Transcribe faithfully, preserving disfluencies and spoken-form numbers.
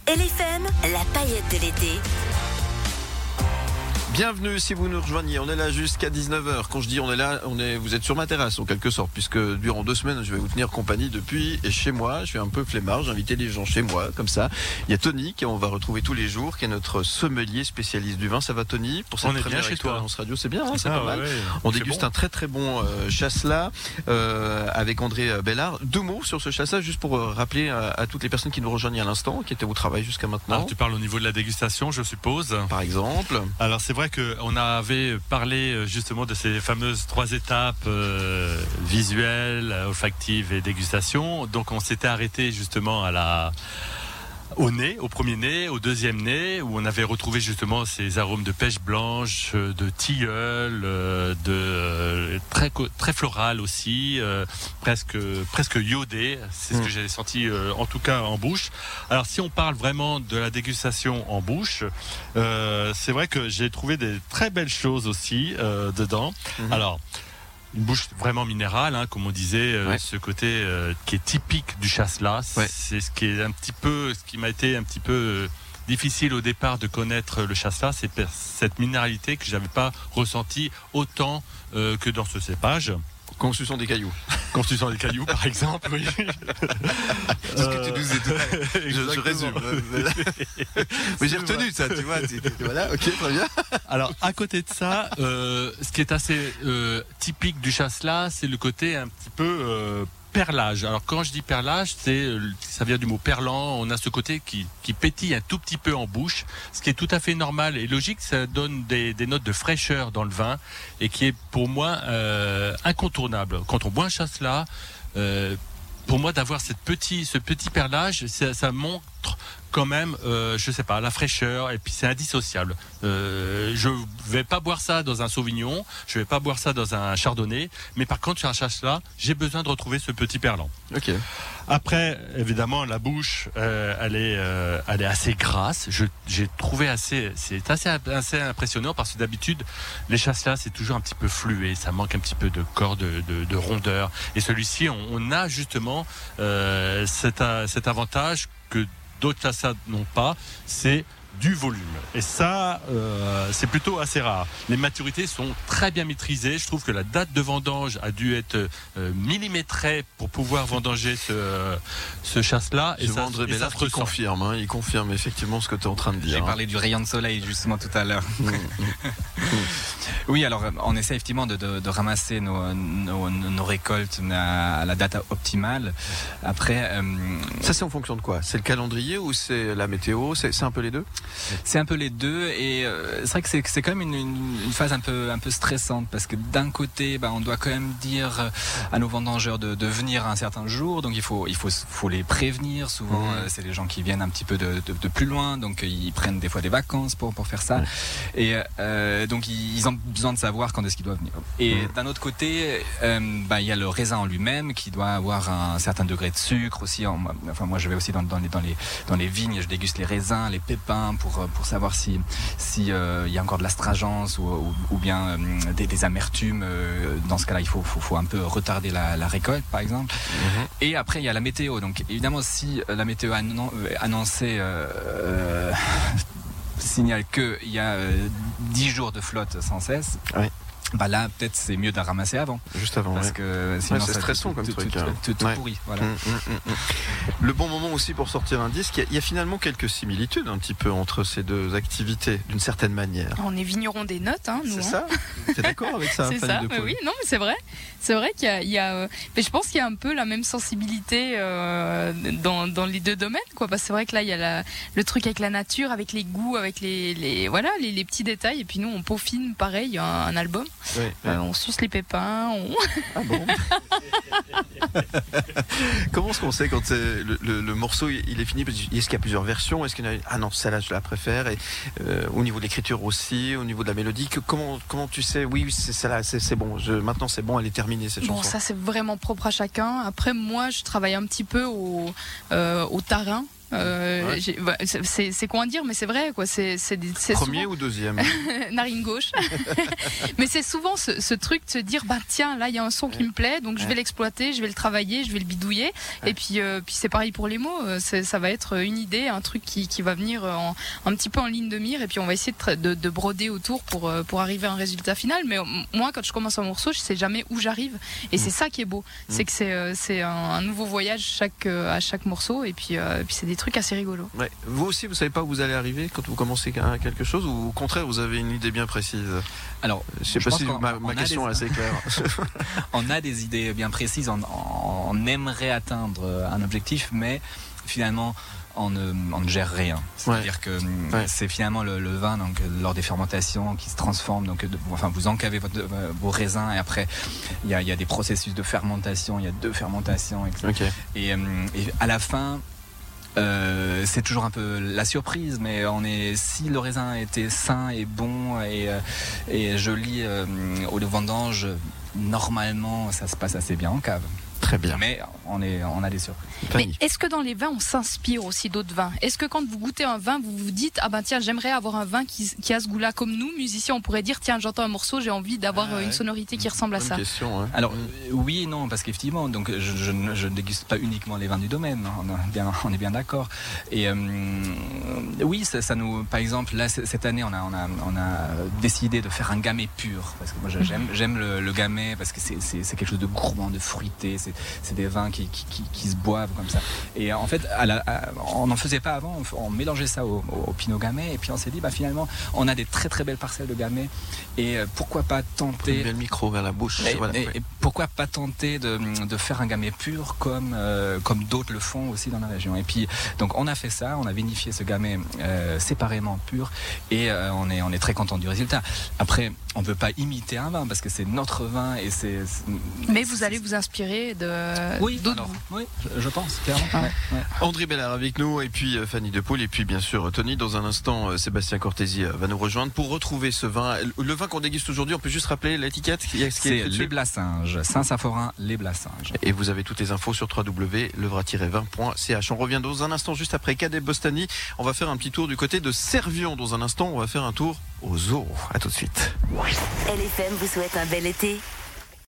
L F M, la paillette de l'été. Bienvenue si vous nous rejoignez, on est là jusqu'à dix-neuf heures. Quand je dis on est là, on est, vous êtes sur ma terrasse en quelque sorte, puisque durant deux semaines je vais vous tenir compagnie depuis chez moi. Je suis un peu flemmard, j'ai invité les gens chez moi comme ça. Il y a Tony qu'on va retrouver tous les jours, qui est notre sommelier spécialiste du vin. Ça va Tony pour cette on est première bien chez toi. expérience radio, c'est bien, hein, c'est ah, pas mal. Ouais, ouais, on c'est déguste bon. un très très bon euh, chasselas euh, avec André Bellard. Deux mots sur ce chasselas juste pour euh, rappeler à, à toutes les personnes qui nous rejoignent à l'instant, qui étaient au travail jusqu'à maintenant. Alors, tu parles au niveau de la dégustation, je suppose. Par exemple. Alors c'est vrai qu'on avait parlé justement de ces fameuses trois étapes euh, visuelles, olfactives et dégustation. Donc on s'était arrêté justement à la au nez, au premier nez, au deuxième nez, où on avait retrouvé justement ces arômes de pêche blanche, de tilleul, de très très floral aussi, euh, presque presque iodé. C'est ce que j'ai senti euh, en tout cas en bouche. Alors si on parle vraiment de la dégustation en bouche, euh, c'est vrai que j'ai trouvé des très belles choses aussi euh, dedans. Mm-hmm. Alors une bouche vraiment minérale, hein, comme on disait, euh, ouais. ce côté euh, qui est typique du chasselas, ouais. c'est ce qui est un petit peu, ce qui m'a été un petit peu euh, difficile au départ de connaître le chasselas, c'est cette minéralité que j'avais pas ressentie autant euh, que dans ce cépage. Construction des cailloux. Construction des cailloux, par exemple, oui. C'est ce que tu nous as dit. Je, je résume. Mais j'ai retenu ça, tu vois. Tu, tu, voilà, ok, très bien. Alors, à côté de ça, euh, ce qui est assez euh, typique du chasselas, c'est le côté un petit peu euh, perlage. Alors, quand je dis perlage, c'est, ça vient du mot perlant. On a ce côté qui, qui pétille un tout petit peu en bouche, ce qui est tout à fait normal et logique. Ça donne des, des notes de fraîcheur dans le vin et qui est pour moi euh, incontournable. Quand on boit un chasselas, euh, pour moi, d'avoir cette petit, ce petit perlage, ça, ça montre quand même, euh, je sais pas, la fraîcheur, et puis c'est indissociable. Euh, je vais pas boire ça dans un Sauvignon, je vais pas boire ça dans un Chardonnay, mais par contre sur un chasselas, j'ai besoin de retrouver ce petit perlant. Ok. Après, évidemment, la bouche, euh, elle est, euh, elle est assez grasse. Je, j'ai trouvé assez, c'est assez, assez impressionnant parce que d'habitude, les chasselas c'est toujours un petit peu fluet, ça manque un petit peu de corps, de, de, de rondeur. Et celui-ci, on, on a justement euh, cet, cet avantage que d'autres chasselas n'ont pas, c'est du volume. Et ça, euh, c'est plutôt assez rare. Les maturités sont très bien maîtrisées. Je trouve que la date de vendange a dû être euh, millimétrée pour pouvoir vendanger ce, ce chasselas. Et ça, André Bellard qui confirme, hein, il confirme effectivement ce que tu es en train de dire. J'ai hein. parlé du rayon de soleil justement tout à l'heure. Mmh, mmh. Oui, alors on essaie effectivement de, de, de ramasser nos, nos, nos récoltes à la date optimale. Après, euh, ça c'est en fonction de quoi? C'est le calendrier ou c'est la météo? C'est, c'est un peu les deux? C'est un peu les deux et euh, c'est vrai que c'est, c'est quand même une, une, une phase un peu, un peu stressante parce que d'un côté, bah, on doit quand même dire à nos vendangeurs de, de venir à un certain jour, donc il faut, il faut, faut les prévenir. Souvent, mmh. euh, c'est les gens qui viennent un petit peu de, de, de plus loin, donc ils prennent des fois des vacances pour, pour faire ça. Mmh. Et euh, donc ils ont besoin de savoir quand est-ce qu'ils doivent venir. Et mmh. d'un autre côté, euh, bah, il y a le raisin en lui-même qui doit avoir un certain degré de sucre aussi. En, enfin, moi, je vais aussi dans, dans, les, dans, les, dans les vignes, je déguste les raisins, les pépins. Pour, pour savoir si si euh, y a encore de l'astringence ou, ou, ou bien euh, des, des amertumes. Euh, dans ce cas-là, il faut, faut, faut un peu retarder la, la récolte, par exemple. Mm-hmm. Et après, il y a la météo. Donc, évidemment, si la météo annon- annoncée euh, euh, signale qu'il y a euh, dix jours de flotte sans cesse. Oui. Bah là, peut-être c'est mieux de ramasser avant. Juste avant. Parce ouais. que sinon, ouais, c'est ça, stressant tout, comme tout, truc. Tout, hein. tout, tout ouais. pourri. Voilà. Mmh, mmh, mmh. Le bon moment aussi pour sortir un disque, il y, a, il y a finalement quelques similitudes un petit peu entre ces deux activités, d'une certaine manière. On est vignerons des notes, hein, nous. C'est hein. ça. T'es d'accord avec ça? C'est ça. Mais oui, non, mais c'est vrai. C'est vrai qu'il y a, il y a euh, mais je pense qu'il y a un peu la même sensibilité euh, dans, dans les deux domaines, quoi. Parce que c'est vrai que là, il y a la, le truc avec la nature, avec les goûts, avec les, les voilà, les, les petits détails. Et puis nous, on peaufine, pareil, un, un album. Oui, oui. Euh, on suce les pépins. On... Ah bon? Comment est-ce qu'on sait quand c'est le, le, le morceau il est fini? Est-ce qu'il y a plusieurs versions? Est-ce qu'il y en a... Ah non, celle-là je la préfère. Et euh, au niveau de l'écriture aussi, au niveau de la mélodie, que, comment comment tu sais? Oui, c'est celle-là, c'est, c'est bon. Je, maintenant c'est bon, elle est terminée cette bon, chanson. Ça c'est vraiment propre à chacun. Après moi, je travaille un petit peu au euh, au tarin. Euh, Ouais. j'ai- bah, c'est- c'est c'est con à dire, mais c'est vrai, quoi. C'est c'est des- c'est Premier souvent- ou deuxième? narine gauche. Mais c'est souvent ce, ce truc de se dire, bah tiens, là il y a un son qui me plaît, donc je vais l'exploiter, je vais le travailler, je vais le bidouiller. Et puis, euh, puis c'est pareil pour les mots. euh, c'est- Ça va être une idée, un truc qui, qui va venir en, un petit peu en ligne de mire, et puis on va essayer de, tra- de, de broder autour pour, euh, pour arriver à un résultat final. Mais euh, moi, quand je commence un morceau, je sais jamais où j'arrive, et c'est ça qui est beau. C'est que c'est euh, c'est un, un nouveau voyage chaque, euh, à chaque morceau, et puis, euh, et puis c'est des trucs assez rigolos. Ouais. Vous aussi, vous savez pas où vous allez arriver quand vous commencez un- quelque chose, ou au contraire, vous avez une idée bien précise? Alors, Je sais je pas pense si qu'on- ma, on ma a question des- est assez claire. on a des idées bien précises, on, on aimerait atteindre un objectif, mais finalement on ne, on ne gère rien. C'est-à-dire que hum, Ouais. c'est finalement le, le vin, donc lors des fermentations, qui se transforme. Donc, de- enfin, vous encavez votre, euh, vos raisins, et après il y a, il y a des processus de fermentation, il y a deux fermentations, et cetera. Ok. Et, hum, et à la fin, euh, c'est toujours un peu la surprise, mais on est, si le raisin était sain et bon et, euh, et joli euh, au vendange, normalement ça se passe assez bien en cave. Très bien. Mais on, est, on a des surprises. Mais Fanny. est-ce que dans les vins, on s'inspire aussi d'autres vins? Est-ce que quand vous goûtez un vin, vous vous dites, ah ben tiens, j'aimerais avoir un vin qui, qui a ce goût-là, comme nous, musiciens, on pourrait dire, tiens, j'entends un morceau, j'ai envie d'avoir Ah euh, une ouais. sonorité qui ressemble à Bonne ça. question. Hein. Alors Mm. euh, oui et non, parce qu'effectivement, donc je, je, ne- je ne déguste pas uniquement les vins du domaine, hein, on, est bien, on est bien d'accord. Et euh, oui, ça, ça nous, par exemple, là c- cette année, on a, on a, on a décidé de faire un gamay pur, parce que moi je- j'aime, j'aime le, le gamay parce que c'est, c'est, c'est quelque chose de gourmand, de fruité, c'est, c'est des vins qui, qui, qui, qui se boivent comme ça. Et en fait, à la, à- on n'en faisait pas avant, on, on mélangeait ça au, au, au pinot gamay, et puis on s'est dit, bah finalement, on a des très très belles parcelles de gamay, et euh, pourquoi pas Prenez tenter. bien le micro vers la bouche. Et, Voilà. et- Ouais. et pourquoi pas tenter de, de faire un gamay pur comme, euh, comme d'autres le font aussi dans la région. Et puis, donc on a fait ça, on a vinifié ce gamay euh, séparément pur, et euh, on, est, on est très content du résultat. Après, on ne peut pas imiter un vin parce que c'est notre vin et c'est. c'est- Mais vous allez vous inspirer de Oui, d'autres alors, goûts. oui, je, je pense, clairement. Ah. Ouais, ouais. André Bellard avec nous, et puis euh, Fanny Depaule, et puis bien sûr Tony. Dans un instant, euh, Sébastien Cortési euh, va nous rejoindre pour retrouver ce vin. Le, le vin qu'on déguste aujourd'hui, on peut juste rappeler l'étiquette qui est, ce qui est C'est écrit les dessus. Blassinges, Saint-Saphorin, les Blassinges. Et vous avez toutes les infos sur w w w point levra tiret vin point c h. On revient dans un instant, juste après Cadet Bostani. On va faire un petit tour du côté de Servion. Dans un instant, on va faire un tour au zoo. À tout de suite. L F M vous souhaite un bel été.